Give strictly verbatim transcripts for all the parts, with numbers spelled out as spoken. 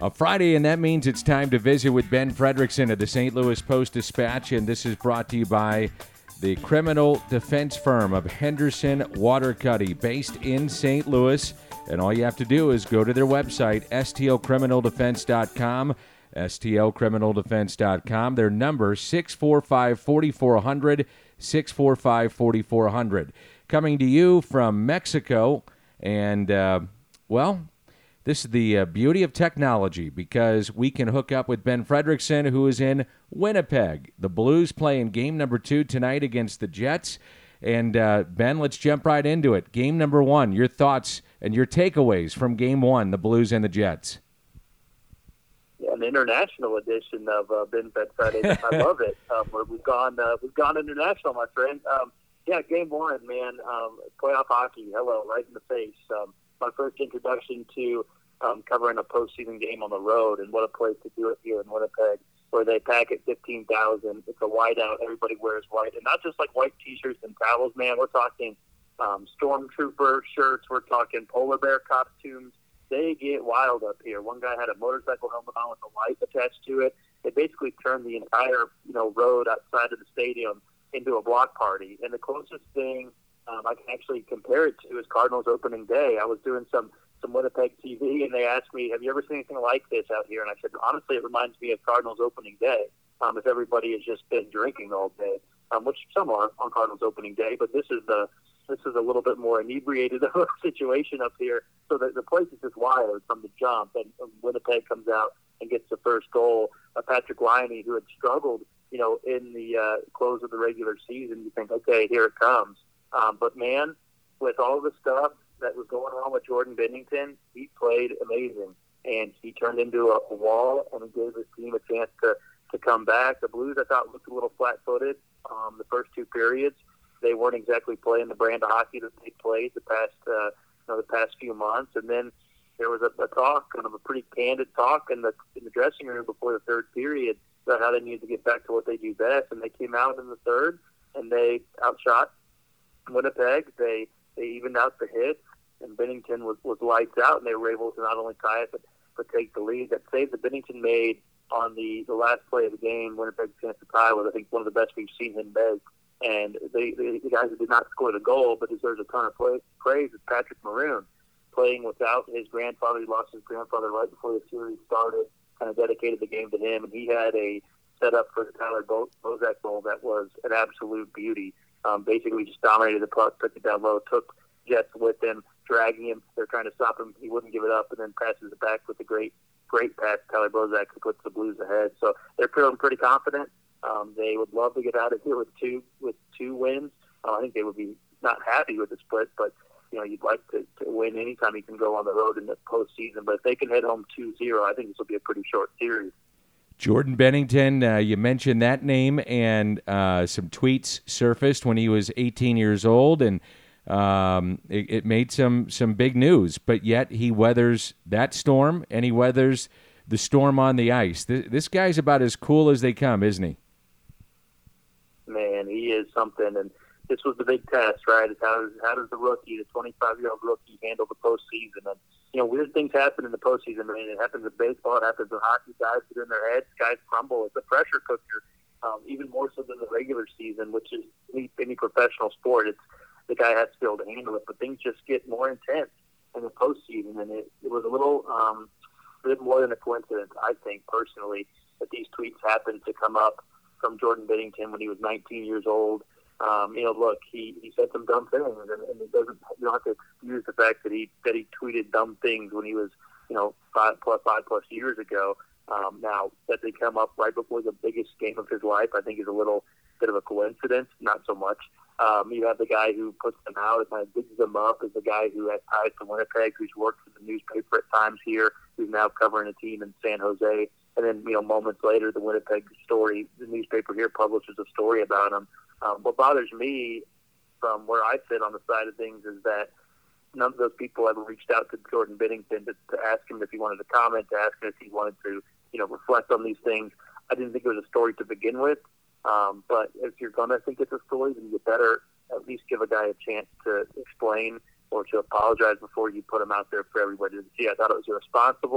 a Friday, and that means it's time to visit with Ben Frederickson of the Saint Louis Post-Dispatch, and this is brought to you by the criminal defense firm of Henderson Watercutty, based in Saint Louis. And all you have to do is go to their website, S T L criminal defense dot com, S T L criminal defense dot com. Their number, six four five, four four zero zero, six four five, four four zero zero. Coming to you from Mexico, and, uh, well, this is the uh, beauty of technology, because we can hook up with Ben Frederickson, who is in Winnipeg. The Blues playing game number two tonight against the Jets. And, uh, Ben, let's jump right into it. Game number one, your thoughts and your takeaways from game one, the Blues and the Jets. Yeah, an international edition of uh, Ben Fed Friday. I love it. Um, we've gone uh, we've gone international, my friend. Um, yeah, game one, man. Um, playoff hockey, hello, right in the face. Um, my first introduction to um, covering a postseason game on the road, and what a place to do it here in Winnipeg, where they pack at fifteen thousand. It's a whiteout. Everybody wears white, and not just like white T-shirts and towels, man. We're talking um, stormtrooper shirts. We're talking polar bear costumes. They get wild up here. One guy had a motorcycle helmet on with a light attached to it. They basically turned the entire, you know, road outside of the stadium into a block party. And the closest thing um, I can actually compare it to is Cardinals opening day. I was doing some, some Winnipeg T V, and they asked me, have you ever seen anything like this out here? And I said, honestly, it reminds me of Cardinals opening day, um, if everybody has just been drinking all day, um, which some are on Cardinals opening day. But this is the this is a little bit more inebriated situation up here. So the, the place is just wild from the jump. And Winnipeg comes out and gets the first goal. Uh, Patrick Laine, who had struggled, you know, in the uh, close of the regular season, you think, okay, here it comes. Um, but, man, with all the stuff that was going on with Jordan Binnington, he played amazing. And he turned into a, a wall, and he gave his team a chance to, to come back. The Blues, I thought, looked a little flat-footed um, the first two periods. They weren't exactly playing the brand of hockey that they played the past, uh, you know, the past few months. And then there was a, a talk, kind of a pretty candid talk in the in the dressing room before the third period about how they needed to get back to what they do best. And they came out in the third, and they outshot Winnipeg. They they evened out the hits, and Binnington was, was lights out, and they were able to not only tie it but, but take the lead. That save that Binnington made on the, the last play of the game, Winnipeg's chance to tie, was I think one of the best we've seen him make. And they, they, the guys who did not score the goal but deserves a ton of play, praise is Patrick Maroon, playing without his grandfather. He lost his grandfather right before the series started, kind of dedicated the game to him. And he had a setup for the Tyler Bo- Bozak goal that was an absolute beauty. Um, basically just dominated the puck, took it down low, took Jets with him, dragging him. They're trying to stop him. He wouldn't give it up, and then passes it back with a great, great pass. Tyler Bozak, who puts the Blues ahead. So they're feeling pretty confident. Um, they would love to get out of here with two with two wins. Uh, I think they would be not happy with the split, but you know you'd like to, to win anytime you can go on the road in the postseason. But if they can head home two zero, I think this will be a pretty short series. Jordan Binnington, uh, you mentioned that name, and uh, some tweets surfaced when he was eighteen years old, and um, it, it made some some big news. But yet he weathers that storm, and he weathers the storm on the ice. This, this guy's about as cool as they come, isn't he? Man, he is something, and this was the big test, right? Is how, how does the rookie, the twenty-five-year-old rookie, handle the postseason? And, you know, weird things happen in the postseason. I mean, it happens in baseball, it happens in hockey. Guys get in their heads, guys crumble. It's a pressure cooker, um, even more so than the regular season, which is any, any professional sport. It's the guy has to be able to handle it, but things just get more intense in the postseason, and it, it was a little um, a bit more than a coincidence, I think, personally, that these tweets happened to come up from Jordan Binnington when he was nineteen years old. Um, you know, look, he, he said some dumb things, and, and it doesn't. You don't have to excuse the fact that he that he tweeted dumb things when he was, you know, five plus five plus years ago. Um, now that they come up right before the biggest game of his life, I think is a little bit of a coincidence. Not so much. Um, you have the guy who puts them out and kind of digs them up, is the guy who has ties to Winnipeg, who's worked for the newspaper at times here, who's now covering a team in San Jose. And then, you know, moments later, the Winnipeg story, the newspaper here publishes a story about him. Um, what bothers me from where I sit on the side of things is that none of those people ever reached out to Jordan Binnington to, to ask him if he wanted to comment, to ask him if he wanted to, you know, reflect on these things. I didn't think it was a story to begin with. Um, but if you're going to think it's a story, then you better at least give a guy a chance to explain or to apologize before you put him out there for everybody to see. I thought it was irresponsible.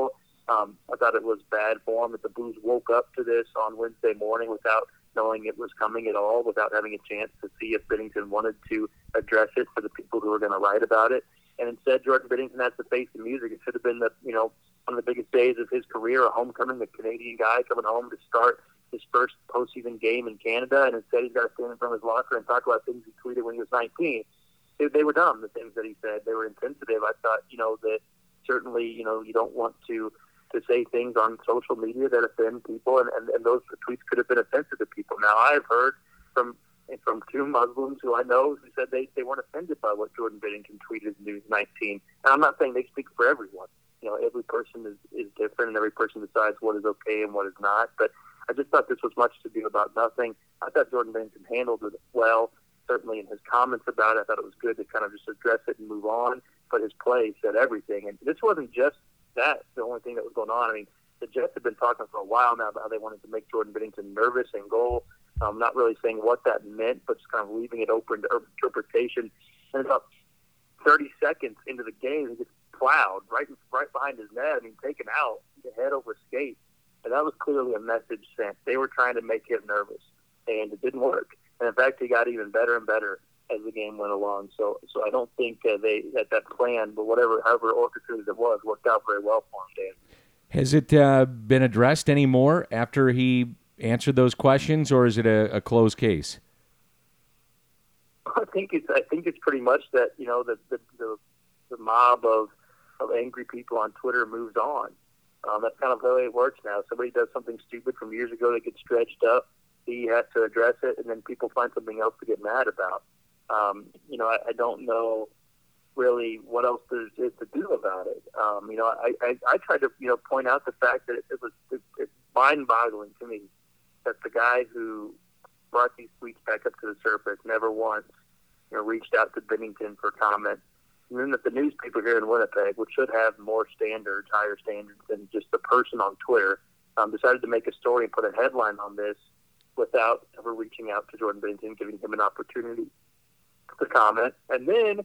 Um, I thought it was bad form that the Blues woke up to this on Wednesday morning without knowing it was coming at all, without having a chance to see if Binnington wanted to address it for the people who were going to write about it. And instead, Jordan Binnington has to face the music. It should have been the, you know, one of the biggest days of his career, a homecoming, the Canadian guy coming home to start his first postseason game in Canada, and instead he's got to stand in front of his locker and talk about things he tweeted when he was nineteen. They, they were dumb, the things that he said. They were insensitive. I thought, you know, that certainly, you know, you don't want to to say things on social media that offend people, and, and, and those tweets could have been offensive to people. Now, I've heard from from two Muslims who I know who said they, they weren't offended by what Jordan Binnington tweeted when he was nineteen. And I'm not saying they speak for everyone. You know, every person is, is different, and every person decides what is okay and what is not. But I just thought this was much to do about nothing. I thought Jordan Binnington handled it well, certainly in his comments about it. I thought it was good to kind of just address it and move on. But his play said everything. And this wasn't just that, the only thing that was going on. I mean, the Jets have been talking for a while now about how they wanted to make Jordan Binnington nervous in goal. Um, not really saying what that meant, but just kind of leaving it open to interpretation. And about thirty seconds into the game, he gets plowed right right behind his net. I mean, taken out, head over skate. And that was clearly a message sent. They were trying to make him nervous, and it didn't work. And in fact, he got even better and better as the game went along. So, so I don't think uh, they that that plan, but whatever, however orchestrated it was, worked out very well for him, Dan. Has it uh, been addressed anymore after he answered those questions, or is it a, a closed case? I think it's I think it's pretty much that, you know, the the, the, the mob of, of angry people on Twitter moves on. Um, that's kind of the way it works now. Somebody does something stupid from years ago that gets stretched up. He has to address it, and then people find something else to get mad about. Um, you know, I, I don't know really what else there is to do about it. Um, you know, I, I, I tried to, you know, point out the fact that it, it was it, it's mind-boggling to me that the guy who brought these tweets back up to the surface never once, you know, reached out to Binnington for comment. And then that the newspaper here in Winnipeg, which should have more standards, higher standards than just the person on Twitter, um, decided to make a story and put a headline on this without ever reaching out to Jordan Binnington, giving him an opportunity to comment. And then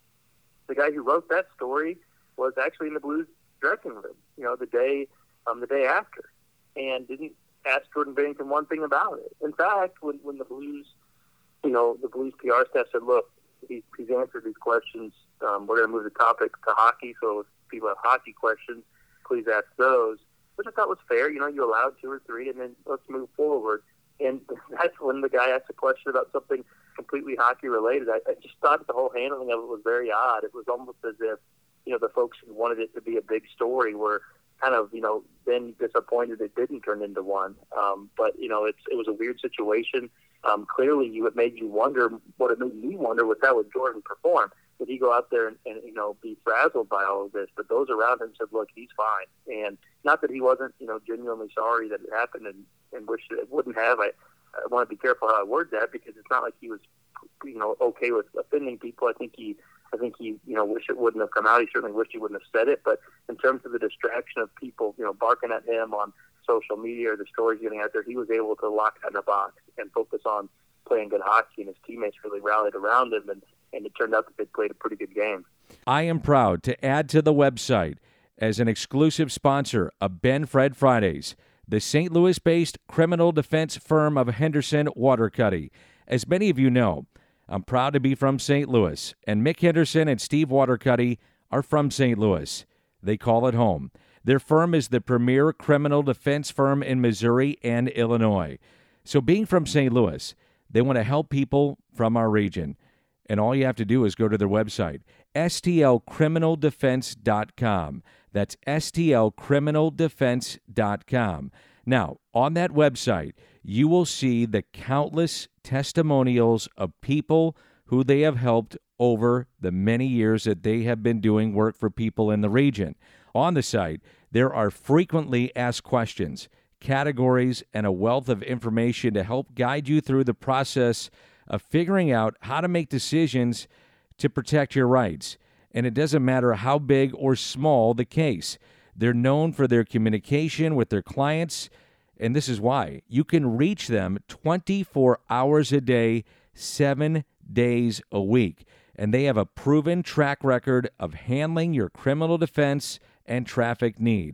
the guy who wrote that story was actually in the Blues dressing room, you know, the day um, the day after, and didn't ask Jordan Binnington one thing about it. In fact, when, when the Blues, you know, the Blues P R staff said, look, he, he's answered these questions. Um, we're going to move the topic to hockey, so if people have hockey questions, please ask those, which I thought was fair. You know, you allowed two or three, and then let's move forward. And that's when the guy asked a question about something completely hockey-related. I, I just thought the whole handling of it was very odd. It was almost as if, you know, the folks who wanted it to be a big story were kind of, you know, then disappointed it didn't turn into one. Um, but, you know, it's it was a weird situation. Um, clearly, you it made you wonder, what it made me wonder was how would Jordan perform? Would he go out there and, and, you know, be frazzled by all of this? But those around him said, look, he's fine. And not that he wasn't, you know, genuinely sorry that it happened and, and wished it wouldn't have. I, I want to be careful how I word that, because it's not like he was, you know, okay with offending people. I think he, I think he, you know, wish it wouldn't have come out. He certainly wished he wouldn't have said it. But in terms of the distraction of people, you know, barking at him on social media or the stories getting out there, he was able to lock that in a box and focus on playing good hockey, and his teammates really rallied around him, and, and it turned out that they played a pretty good game. I am proud to add to the website, as an exclusive sponsor of Ben Fred Fridays, the Saint Louis-based criminal defense firm of Henderson Watercutty. As many of you know, I'm proud to be from Saint Louis, and Mick Henderson and Steve Watercutty are from Saint Louis. They call it home. Their firm is the premier criminal defense firm in Missouri and Illinois. So being from Saint Louis, they want to help people from our region. And all you have to do is go to their website, S T L criminal defense dot com. That's S T L criminal defense dot com. Now, on that website, you will see the countless testimonials of people who they have helped over the many years that they have been doing work for people in the region. On the site, there are frequently asked questions, categories, and a wealth of information to help guide you through the process of figuring out how to make decisions to protect your rights. And it doesn't matter how big or small the case. They're known for their communication with their clients, and this is why. You can reach them twenty-four hours a day, seven days a week. And they have a proven track record of handling your criminal defense and traffic needs.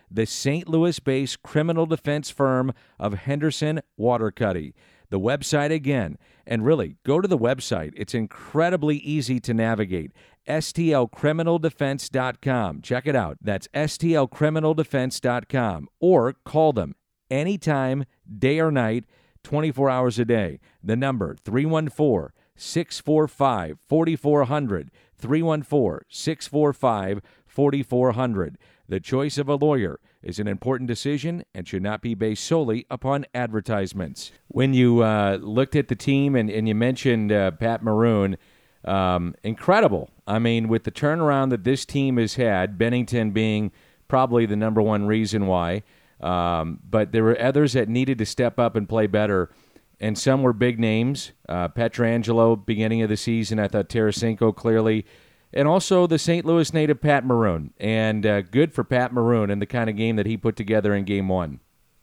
the Saint Louis-based criminal defense firm of Henderson Watercutty. The website again, and really, go to the website. It's incredibly easy to navigate. S T L criminal defense dot com. Check it out. That's S T L criminal defense dot com. Or call them anytime, day or night, twenty-four hours a day. The number, three one four, six four five, four four zero zero, three one four, six four five, four four zero zero. The choice of a lawyer is an important decision and should not be based solely upon advertisements. When you uh, looked at the team and, and you mentioned uh, Pat Maroon, um, incredible. I mean, with the turnaround that this team has had, Bennington being probably the number one reason why, um, but there were others that needed to step up and play better, and some were big names. Uh, Pietrangelo, beginning of the season, I thought Tarasenko clearly, and also the Saint Louis native Pat Maroon. And uh, good for Pat Maroon and the kind of game that he put together in game one.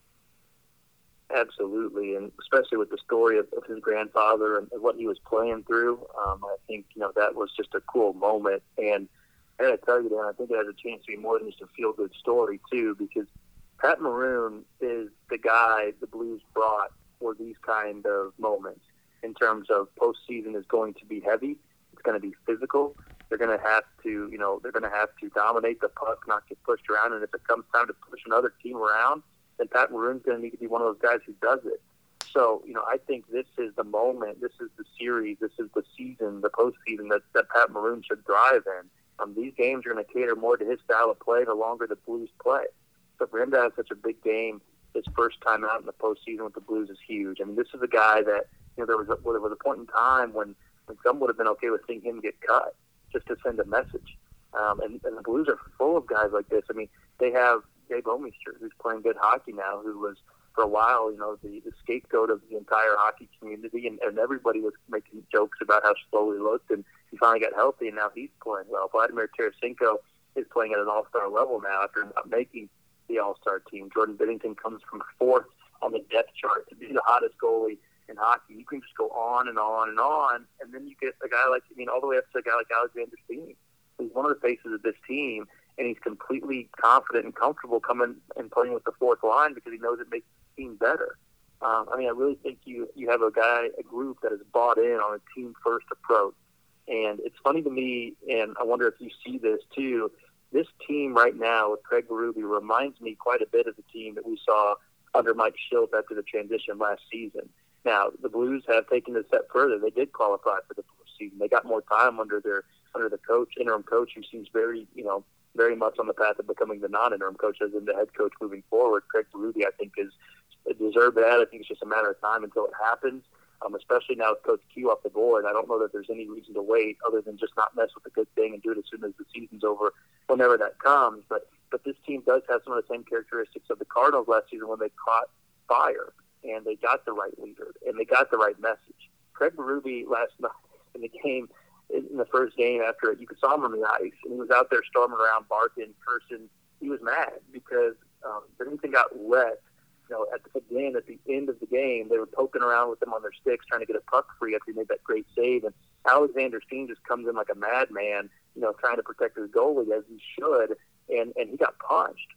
Absolutely, and especially with the story of, of his grandfather and what he was playing through. Um, I think, you know, that was just a cool moment. And I got to tell you, Dan, I think it has a chance to be more than just a feel-good story, too, because Pat Maroon is the guy the Blues brought for these kind of moments in terms of postseason is going to be heavy. It's going to be physical. They're going to have to, you know, they're going to have to dominate the puck, not get pushed around. And if it comes time to push another team around, then Pat Maroon's going to need to be one of those guys who does it. So, you know, I think this is the moment, this is the series, this is the season, the postseason that, that Pat Maroon should thrive in. Um, these games are going to cater more to his style of play the longer the Blues play. So for him to have such a big game his first time out in the postseason with the Blues is huge. I mean, this is a guy that, you know, there was a, well, there was a point in time when, when some would have been okay with seeing him get cut just to send a message. Um, and, and the Blues are full of guys like this. I mean, they have Dave Omister, who's playing good hockey now, who was, for a while, you know, the, the scapegoat of the entire hockey community, and, and everybody was making jokes about how slow he looked, and he finally got healthy, and now he's playing well. Vladimir Tarasenko is playing at an all-star level now after not making the all-star team. Jordan Binnington comes from fourth on the depth chart to be the hottest goalie in hockey. You can just go on and on and on, and then you get a guy like, I mean, all the way up to a guy like Alexander Steen, who's one of the faces of this team, and he's completely confident and comfortable coming and playing with the fourth line because he knows it makes the team better. Um, I mean, I really think you you have a guy, a group that is bought in on a team-first approach. And it's funny to me, and I wonder if you see this too, this team right now with Craig Berube reminds me quite a bit of the team that we saw under Mike Shildt after the transition last season. Now, the Blues have taken it a step further. They did qualify for the postseason. They got more time under their under the coach, interim coach, who seems very, you know, very much on the path of becoming the non-interim coach as in the head coach moving forward. Craig Berube, I think, is deserved that. I think it's just a matter of time until it happens, um, especially now with Coach Q off the board. I don't know that there's any reason to wait other than just not mess with the good thing and do it as soon as the season's over, whenever that comes. But but this team does have some of the same characteristics of the Cardinals last season when they caught fire, and they got the right leader, and they got the right message. Craig Berube last night in the game, in the first game after it, you could saw him on the ice, and he was out there storming around, barking, cursing. He was mad because um, Bennington got wet. You know, at the again at the end of the game, they were poking around with him on their sticks, trying to get a puck free after he made that great save. And Alexander Steen just comes in like a madman, you know, trying to protect his goalie as he should, and and he got punched.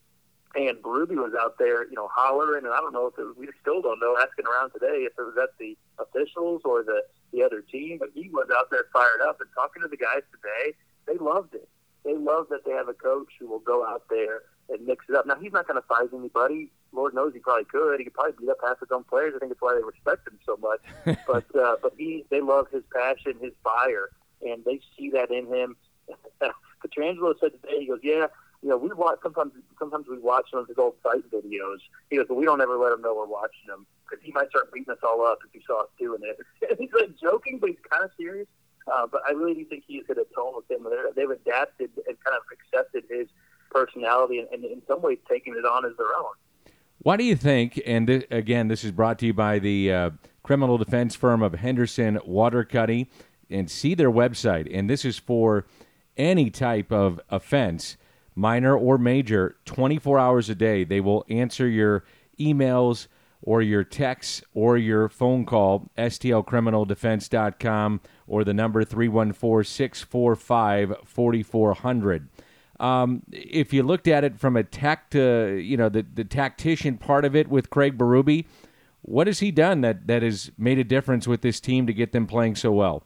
And Berube was out there, you know, hollering, and I don't know if it was, we still don't know, asking around today if it was at the officials or the, the other team, but he was out there fired up and talking to the guys today. They loved it. They love that they have a coach who will go out there and mix it up. Now, he's not going to fight anybody. Lord knows he probably could. He could probably beat up half his own players. I think that's why they respect him so much. but uh, but he, they love his passion, his fire, and they see that in him. Pietrangelo said today, he goes, yeah, you know, we watch sometimes. Sometimes we watch some of his old fight videos. He goes, but we don't ever let him know we're watching him because he might start beating us all up if he saw us doing it. He's like joking, but he's kind of serious. Uh, but I really do think he's hit a tone with him. They're, they've adapted and kind of accepted his personality, and, and in some ways taken it on as their own. Why do you think? And th- again, this is brought to you by the uh, criminal defense firm of Henderson Watercutty. And see their website. And this is for any type of offense, minor or major, twenty-four hours a day. They will answer your emails or your texts or your phone call, S T L criminal defense dot com, or the number three one four, six four five, four four zero zero. Um, if you looked at it from a tact, uh, you know, the, the tactician part of it with Craig Berube, what has he done that, that has made a difference with this team to get them playing so well?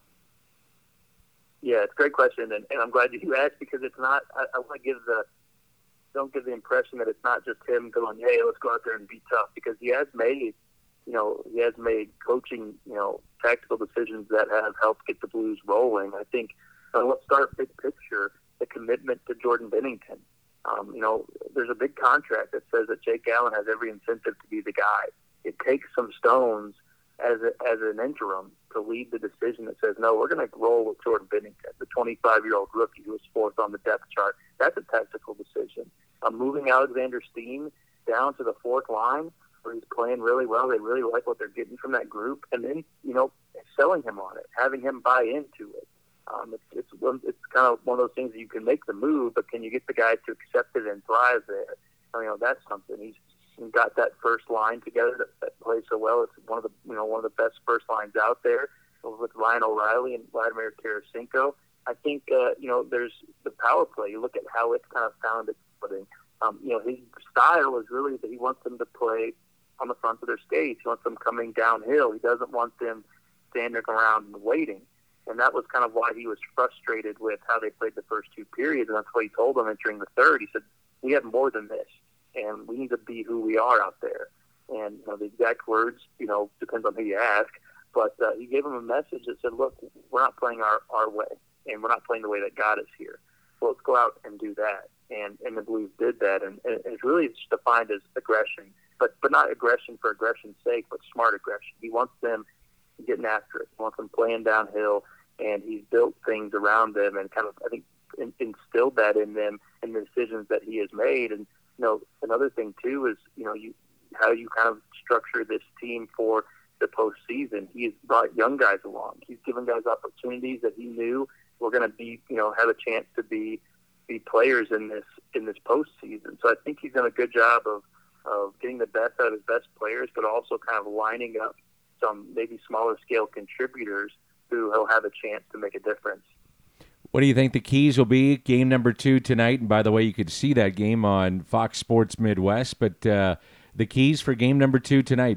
Yeah, it's a great question, and, and I'm glad you asked because it's not. I, I want to give the don't give the impression that it's not just him going, "Hey, let's go out there and be tough," because he has made, you know, he has made coaching, you know, tactical decisions that have helped get the Blues rolling. I think. Uh, let's start big picture. The commitment to Jordan Binnington. Um, you know, there's a big contract that says that Jake Allen has every incentive to be the guy. It takes some stones as a, as an interim to lead the decision that says, no, we're going to roll with Jordan Binnington, the twenty-five-year-old rookie who was fourth on the depth chart. That's a tactical decision. Um, moving Alexander Steen down to the fourth line where he's playing really well. They really like what they're getting from that group. And then, you know, selling him on it, having him buy into it. Um, it's, it's it's kind of one of those things that you can make the move, but can you get the guy to accept it and thrive there? I mean, you know, that's something. He's got that first line together that, that plays so well. It's one of the you know one of the best first lines out there with Ryan O'Reilly and Vladimir Tarasenko. I think uh, you know there's the power play. You look at how it's kind of found its footing. Um, you know, his style is really that he wants them to play on the front of their skates. He wants them coming downhill. He doesn't want them standing around and waiting. And that was kind of why he was frustrated with how they played the first two periods. And that's what he told them entering the third. He said, we have more than this, and we need to be who we are out there. And you know, the exact words, you know, depends on who you ask. But uh, he gave them a message that said, look, we're not playing our, our way, and we're not playing the way that God is here. So let's go out and do that. And and the Blues did that. And, and it's really just defined as aggression, but, but not aggression for aggression's sake, but smart aggression. He wants them getting after it. He wants them playing downhill. And he's built things around them and kind of, I think, in, instilled that in them and the decisions that he has made. And, you know, another thing, too, is, you know, you how you kind of structure this team for the postseason. He's brought young guys along. He's given guys opportunities that he knew were going to be, you know, have a chance to be be players in this in this postseason. So I think he's done a good job of, of getting the best out of his best players, but also kind of lining up some maybe smaller scale contributors who he'll have a chance to make a difference. What do you think the keys will be? Game number two tonight. And by the way, you could see that game on Fox Sports Midwest. But uh, the keys for game number two tonight?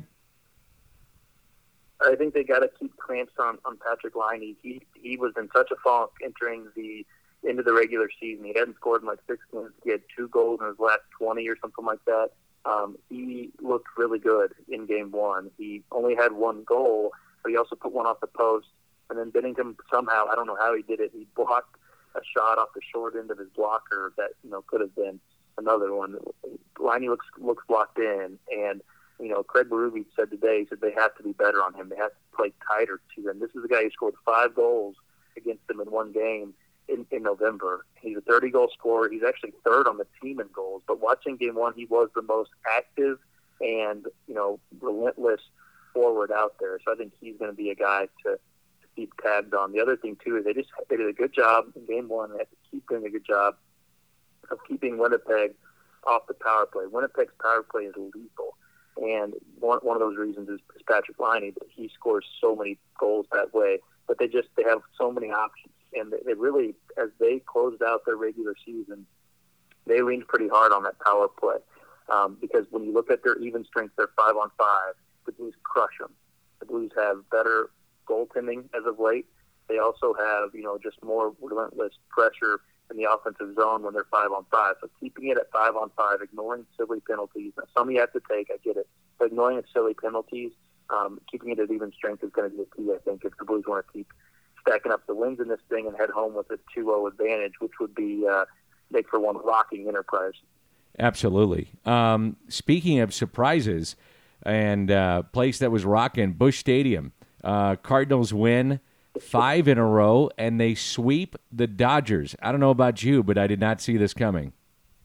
I think they got to keep clamps on, on Patrik Laine. He he was in such a funk entering the into the regular season. He hadn't scored in like six games. He had two goals in his last twenty or something like that. Um, he looked really good in game one. He only had one goal, but he also put one off the post. And then Binnington somehow, I don't know how he did it, he blocked a shot off the short end of his blocker that, you know, could have been another one. Laine looks looks locked in, and, you know, Craig Berube said today, he said they have to be better on him. They have to play tighter to him. This is a guy who scored five goals against them in one game in, in November. He's a thirty-goal scorer. He's actually third on the team in goals. But watching game one, he was the most active and, you know, relentless forward out there. So I think he's going to be a guy to keep tabs on. The other thing, too, is they just they did a good job in game one. They have to keep doing a good job of keeping Winnipeg off the power play. Winnipeg's power play is lethal. And one one of those reasons is, is Patrik Laine, but he scores so many goals that way. But they just they have so many options. And they, they really, as they closed out their regular season, they leaned pretty hard on that power play. Um, because when you look at their even strength, their five on five, the Blues crush them. The Blues have better goaltending as of late. They also have, you know, just more relentless pressure in the offensive zone when they're five on five. So keeping it at five on five, ignoring silly penalties. Now, some you have to take, I get it. But ignoring the silly penalties, um, keeping it at even strength is going to be a key, I think, if the Blues want to keep stacking up the wins in this thing and head home with a two oh advantage, which would be uh, make for one rocking enterprise. Absolutely. Um, speaking of surprises and uh, place that was rocking, Busch Stadium. Uh, Cardinals win five in a row, and they sweep the Dodgers. I don't know about you, but I did not see this coming.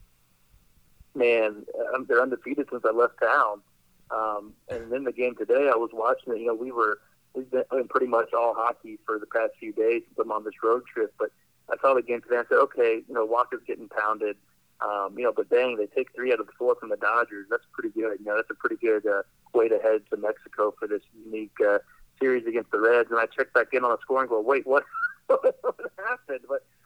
Man, um, they're undefeated since I left town. Um, and then the game today, I was watching it. You know, we were we've been in pretty much all hockey for the past few days. I'm on this road trip, but I saw the game today. And I said, okay, you know, Walker's getting pounded. Um, you know, but dang, they take three out of the four from the Dodgers. That's pretty good. You know, that's a pretty good uh, way to head to Mexico for this unique uh, series against the Reds. And I checked back in on the score and go, wait, what, what happened? But was the win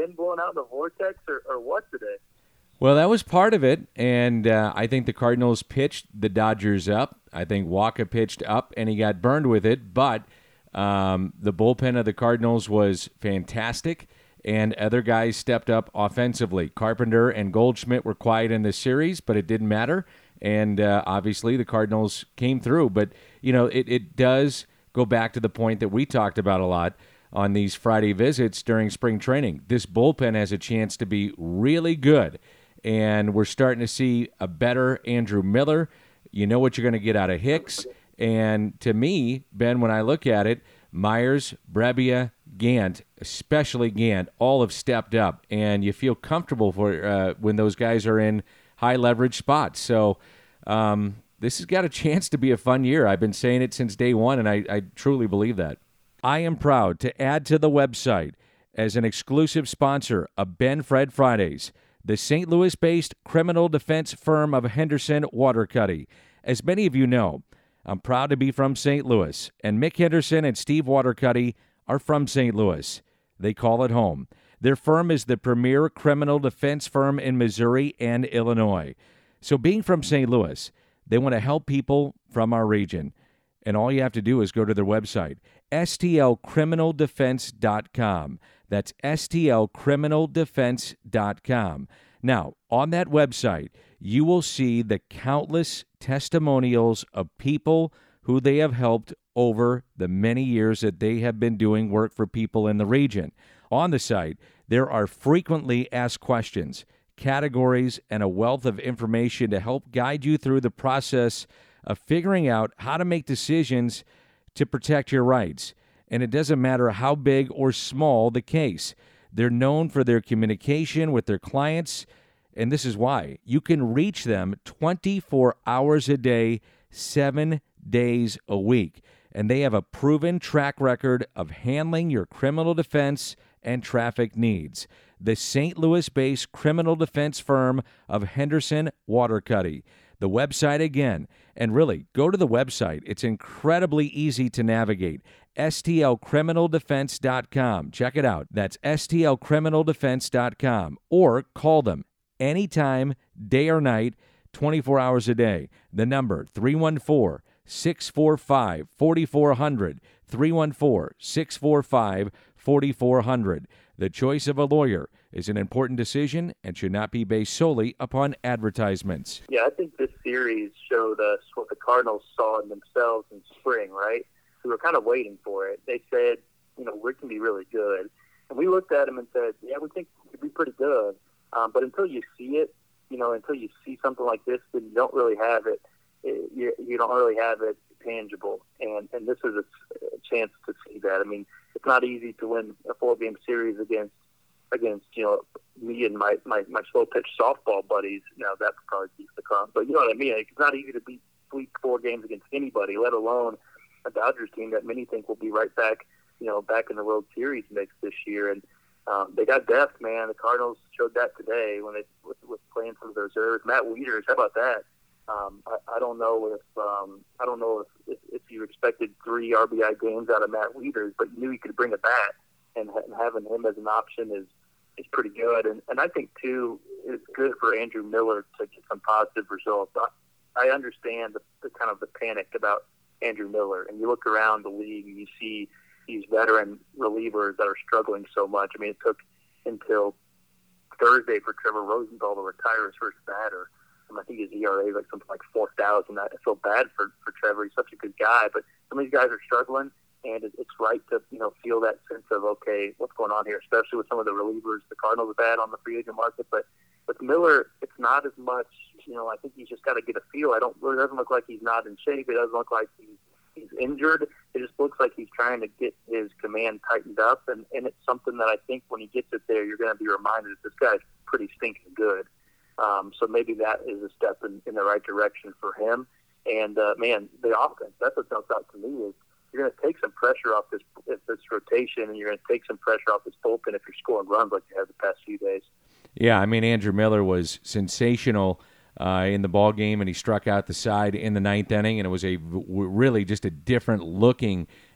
wind blowing out in the vortex or, or what today? Well, that was part of it, and uh, I think the Cardinals pitched the Dodgers up. I think Wacha pitched up, and he got burned with it, but um, the bullpen of the Cardinals was fantastic, and other guys stepped up offensively. Carpenter and Goldschmidt were quiet in this series, but it didn't matter, and uh, obviously the Cardinals came through. But, you know, it, it does go back to the point that we talked about a lot on these Friday visits during spring training. This bullpen has a chance to be really good. And we're starting to see a better Andrew Miller. You know what you're going to get out of Hicks. And to me, Ben, when I look at it, Myers, Brebbia, Gant, especially Gant, all have stepped up. And you feel comfortable for uh, when those guys are in high-leverage spots. So um, this has got a chance to be a fun year. I've been saying it since day one, and I, I truly believe that. I am proud to add to the website as an exclusive sponsor of Ben Fred Fridays, the Saint Louis-based criminal defense firm of Henderson Watercutty. As many of you know, I'm proud to be from Saint Louis, and Mick Henderson and Steve Watercutty are from Saint Louis. They call it home. Their firm is the premier criminal defense firm in Missouri and Illinois. So being from Saint Louis, they want to help people from our region. And all you have to do is go to their website, S T L criminal defense dot com. That's S T L criminal defense dot com. Now, on that website, you will see the countless testimonials of people who they have helped over the many years that they have been doing work for people in the region. On the site, there are frequently asked questions, categories, and a wealth of information to help guide you through the process of figuring out how to make decisions to protect your rights. And it doesn't matter how big or small the case. They're known for their communication with their clients, and this is why. You can reach them twenty-four hours a day, seven days a week. And they have a proven track record of handling your criminal defense and traffic needs. The Saint Louis-based criminal defense firm of Henderson Watercutty. The website again, and really, go to the website. It's incredibly easy to navigate. S T L criminal defense dot com. Check it out. That's S T L criminal defense dot com. Or call them anytime, day or night, twenty-four hours a day. The number, three one four, six four five, four four zero zero, three one four, six four five, four four zero zero. The choice of a lawyer is an important decision and should not be based solely upon advertisements. Yeah, I think this series showed us what the Cardinals saw in themselves in spring, right? We were kind of waiting for it. They said, you know, we can be really good. And we looked at them and said, yeah, we think we could be pretty good. Um, but until you see it, you know, until you see something like this, then you don't really have it. it you, you don't really have it tangible. And, and this is a, a chance to see that. I mean, it's not easy to win a four-game series against, against you know, me and my, my, my slow-pitch softball buddies. Now, that probably beats the crowd. But you know what I mean? It's not easy to beat sweep four games against anybody, let alone a Dodgers team that many think will be right back, you know, back in the World Series mix this year. And um, they got depth, man. The Cardinals showed that today when they with, with playing some of the reserves. Matt Wieters, how about that? Um, I, I don't know if um, I don't know if, if, if you expected three R B I games out of Matt Wieters, but you knew he could bring a bat, and, and having him as an option is is pretty good. And and I think too, it's good for Andrew Miller to get some positive results. I, I understand the, the kind of the panic about Andrew Miller, and you look around the league and you see these veteran relievers that are struggling so much. I mean, it took until Thursday for Trevor Rosenthal to retire his first batter. Um, I think his E R A is like something like four thousand. I feel bad for, for Trevor. He's such a good guy, but some of these guys are struggling, and it, it's right to you know feel that sense of, okay, what's going on here, especially with some of the relievers the Cardinals have had on the free agent market. But with Miller, it's not as much, you know, I think he's just got to get a feel. I don't, it doesn't look like he's not in shape. It doesn't look like he's, he's injured. It just looks like he's trying to get his command tightened up. And, and it's something that I think when he gets it there, you're going to be reminded that this guy's pretty stinking good. Um, so maybe that is a step in, in the right direction for him. And, uh, man, the offense, that's what jumps out to me is you're going to take some pressure off this, this rotation, and you're going to take some pressure off this bullpen if you're scoring runs like you have the past few days. Yeah, I mean, Andrew Miller was sensational uh, in the ball game, and he struck out the side in the ninth inning, and it was a really just a different looking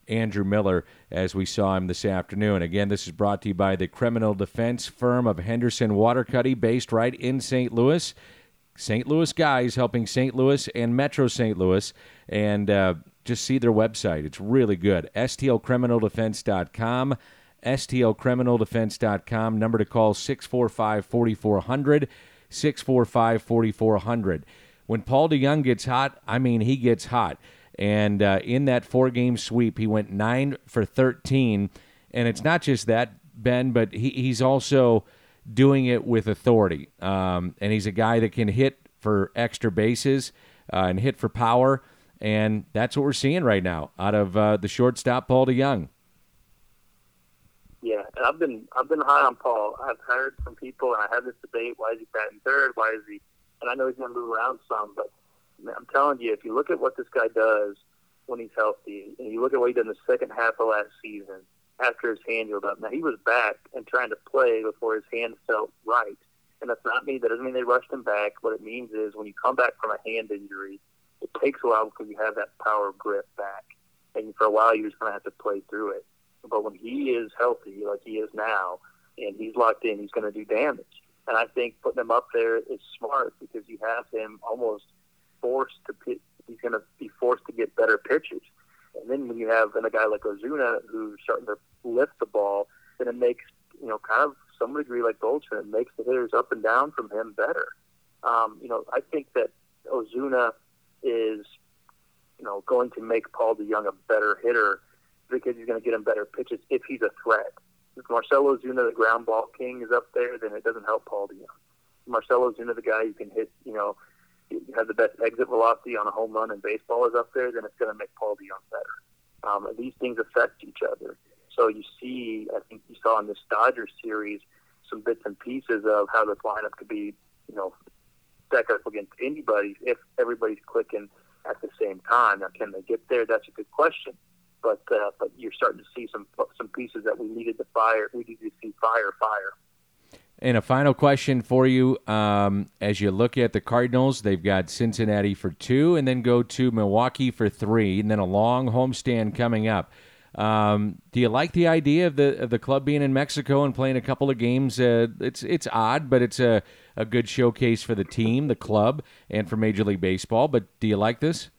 Andrew Miller, as we saw him this afternoon. Again, this is brought to you by the criminal defense firm of Henderson Watercutty, based right in Saint Louis. Saint Louis guys helping Saint Louis and Metro Saint Louis. And uh, just see their website. It's really good. S T L criminal defense dot com. S T L criminal defense dot com. Number to call six four five, four four zero zero. six four five, four four zero zero. When Paul DeJong gets hot, I mean, he gets hot. And uh, in that four-game sweep, he went nine for thirteen. And it's not just that, Ben, but he, he's also doing it with authority. Um, and he's a guy that can hit for extra bases uh, and hit for power. And that's what we're seeing right now out of uh, the shortstop, Paul DeJong. Yeah, and I've been I've been high on Paul. I've heard from people, and I had this debate: why is he batting third? Why is he? And I know he's going to move around some, but man, I'm telling you, if you look at what this guy does when he's healthy, and you look at what he did in the second half of last season after his hand healed up. Now he was back and trying to play before his hand felt right, and that's not mean that doesn't mean they rushed him back. What it means is when you come back from a hand injury, it takes a while because you have that power grip back, and for a while you're just going to have to play through it. But when he is healthy, like he is now, and he's locked in, he's going to do damage. And I think putting him up there is smart because you have him almost forced to pitch. He's going to be forced to get better pitches. And then when you have and a guy like Ozuna who's starting to lift the ball, then it makes, you know, kind of some degree like Goldschmidt, it makes the hitters up and down from him better. Um, you know, I think that Ozuna is, you know, going to make Paul DeJong a better hitter because he's going to get him better pitches if he's a threat. If Marcell Ozuna, the ground ball king, is up there, then it doesn't help Paul DeJong. Marcell Ozuna, the guy who can hit, you know, has the best exit velocity on a home run in baseball, is up there, then it's going to make Paul DeJong better. Um, and these things affect each other. So you see, I think you saw in this Dodgers series some bits and pieces of how this lineup could be, you know, stack up against anybody if everybody's clicking at the same time. Now, can they get there? That's a good question. But uh, but you're starting to see some some pieces that we needed to fire. We needed to see fire, fire. And a final question for you. Um, as you look at the Cardinals, they've got Cincinnati for two and then go to Milwaukee for three and then a long homestand coming up. Um, do you like the idea of the of the club being in Mexico and playing a couple of games? Uh, it's it's odd, but it's a, a good showcase for the team, the club, and for Major League Baseball. But do you like this?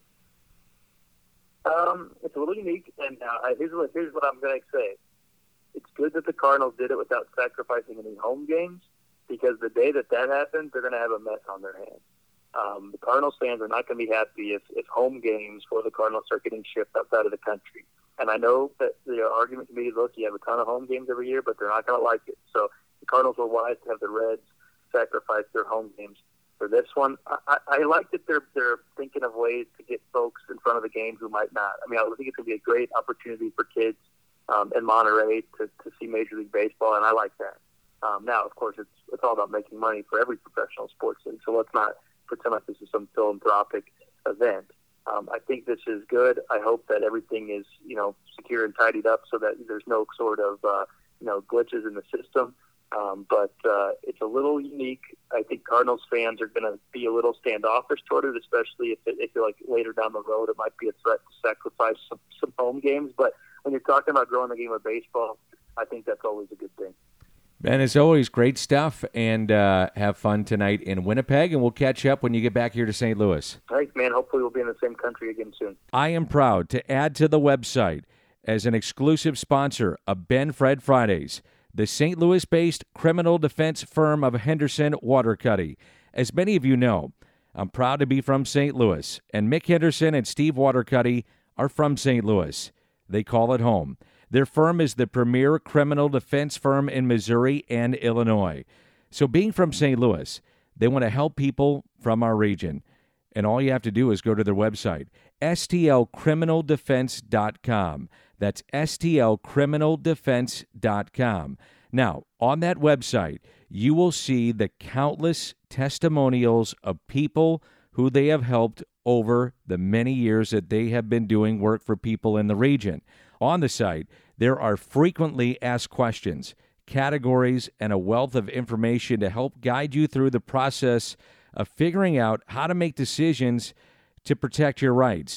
Um, it's a little unique, and uh, here's what here's what I'm going to say. It's good that the Cardinals did it without sacrificing any home games, because the day that that happens, they're going to have a mess on their hands. Um, the Cardinals fans are not going to be happy if, if home games for the Cardinals are getting shipped outside of the country. And I know that the argument can be, look, you have a ton of home games every year, but they're not going to like it. So the Cardinals were wise to have the Reds sacrifice their home games for this one. I, I, I like that they're they're thinking of ways to get folks in front of the game who might not. I mean, I think it's going to be a great opportunity for kids um, in Monterey to, to see Major League Baseball, and I like that. Um, now, of course, it's it's all about making money for every professional sports league, so let's not pretend like this is some philanthropic event. Um, I think this is good. I hope that everything is, you know, secure and tidied up so that there's no sort of, uh, you know, glitches in the system. Um, but uh, it's a little unique. I think Cardinals fans are going to be a little standoffish toward it, especially if they feel like later down the road it might be a threat to sacrifice some, some home games. But when you're talking about growing the game of baseball, I think that's always a good thing. Ben, as always, great stuff, and uh, have fun tonight in Winnipeg, and we'll catch up when you get back here to Saint Louis. Thanks, man. Hopefully we'll be in the same country again soon. I am proud to add to the website as an exclusive sponsor of Ben Fred Fridays, the Saint Louis-based criminal defense firm of Henderson Watercutty. As many of you know, I'm proud to be from Saint Louis, and Mick Henderson and Steve Watercutty are from Saint Louis. They call it home. Their firm is the premier criminal defense firm in Missouri and Illinois. So being from Saint Louis, they want to help people from our region. And all you have to do is go to their website, S T L criminal defense dot com. That's S T L criminal defense dot com. Now, on that website, you will see the countless testimonials of people who they have helped over the many years that they have been doing work for people in the region. On the site, there are frequently asked questions, categories, and a wealth of information to help guide you through the process of figuring out how to make decisions to protect your rights.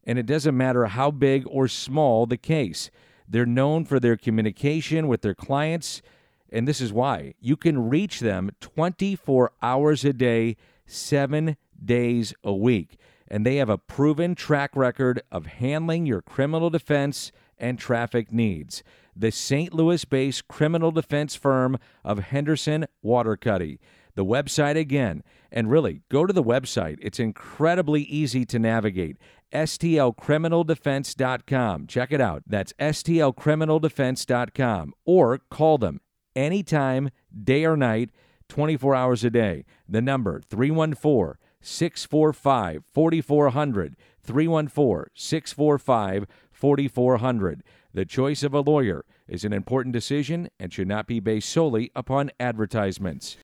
and it doesn't matter how big or small the case. They're known for their communication with their clients, and this is why. You can reach them twenty-four hours a day, seven days a week. And they have a proven track record of handling your criminal defense and traffic needs. The Saint Louis-based criminal defense firm of Henderson Watercutty. The website again, and really, go to the website. It's incredibly easy to navigate. S T L criminal defense dot com. Check it out. That's S T L criminal defense dot com. Or call them anytime, day or night, twenty-four hours a day. The number, three one four, six four five, four four zero zero. three one four, six four five, four four zero zero. The choice of a lawyer is an important decision and should not be based solely upon advertisements.